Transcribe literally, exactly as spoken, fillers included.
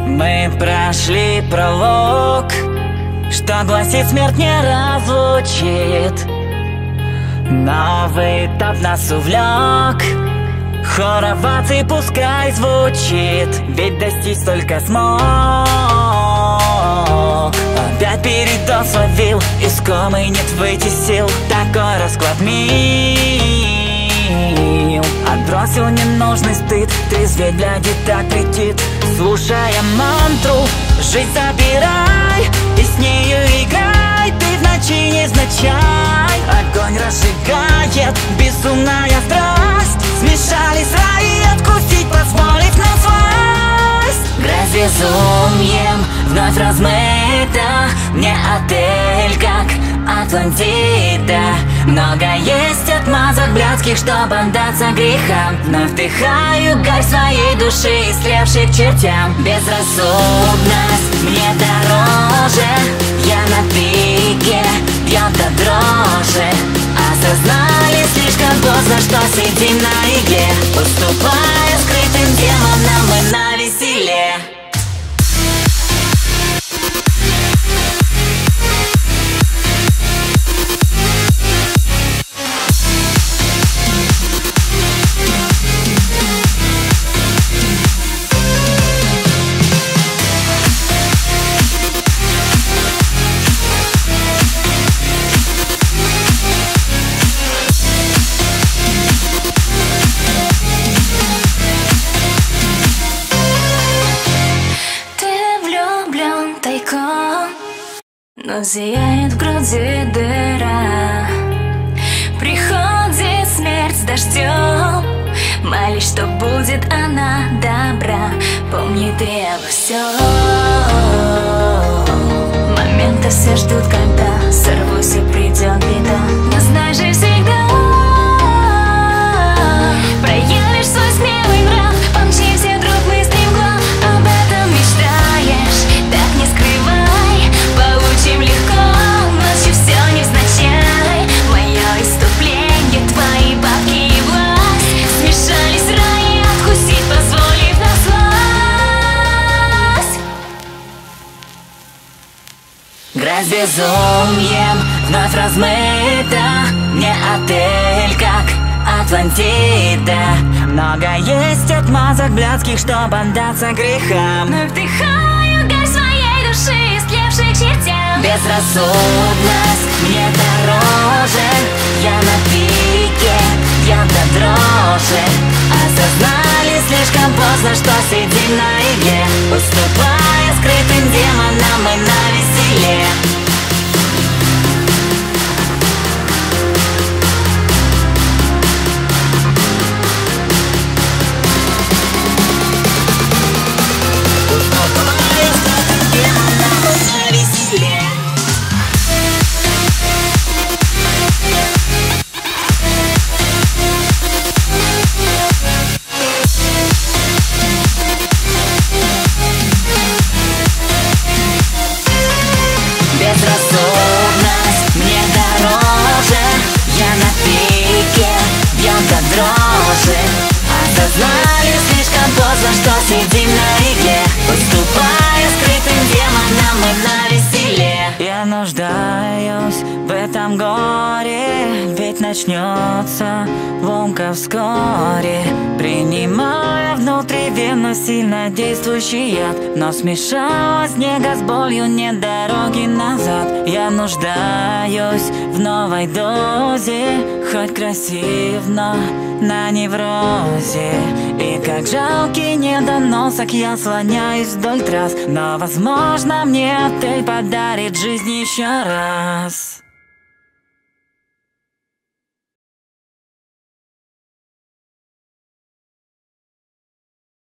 Мы прошли пролог, что гласит, смерть не разлучит. Новый этап нас увлек, хор оваций пускай звучит, ведь достичь только смог. Опять передал словил, искомый нет выйти сил. Такой расклад мил. Отбросил ненужный стыд, трезветь глядит так летит. Слушая мантру, жизнь забирай и с нею играй. Ты в ночи незначай, огонь разжигает безумная страсть. Смешались раи, откусить позволив нам сласть. Грязь безумием вновь размыта, мне отель как Атлантида. Много есть отмазок блядских, чтобы отдаться грехам. Но вдыхаю гарь своей души, истревшей к чертям. Безрассудность мне дороже, я на пике, бьет до дрожи. Осознали слишком поздно, что сидим на игле, уступая скрытым демонам мы навеселе. Но зияет в груди дыра. Приходит смерть с дождем, молись, что будет она добра. Помни ты обо всем. Моменты все ждут, когда сорвусь и придет беда. Но знай же всегда проявишь свой смелый нрав. Помчимся, друг, мы стремглав. Об этом мечтаешь, так не скрывай. Получим легко, ночью все невзначай. Мое иступление, твои бабки и власть смешались раи, откусить позволив нам сласть. Грязь безумием вновь размыта, мне отель как Атлантида. Много есть отмазок блядских, чтобы отдаться грехам. Но вдыхаю гарь своей души, истлевшей к чертям. Безрассудность мне дороже, я на пике, бьет до дрожи. Осознали слишком поздно, что сидим на игле, уступая скрытым демонам мы навеселе. Безрассудность мне дороже, я на пике, бьет до дрожи. Осознали слишком поздно, что сидим на игле, уступая скрытым демонам мы навеселе. Я нуждаюсь в этом горе, ведь начнется ломка вскоре. Принимая внутривенно сильно действующий яд, но смешалась нега с болью, нет дороги назад. Я нуждаюсь в новой дозе, хоть красив, но на неврозе. И как жалкий недоносок я слоняюсь вдоль трасс, но возможно мне отель подарит жизнь еще раз.